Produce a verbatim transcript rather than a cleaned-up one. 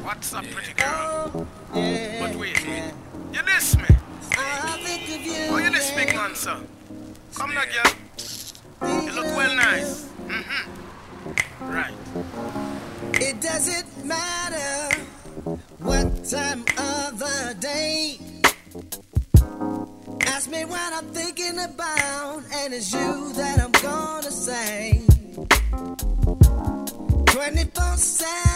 What's up, pretty girl? Oh, yeah, But wait, yeah. you diss me? I think of you. Oh, you diss big man, sir? Come now, girl. You look well nice. Mm-hmm. Right. It doesn't matter what time of the day. Ask me what I'm thinking about, and it's you that I'm gonna say. twenty-four seven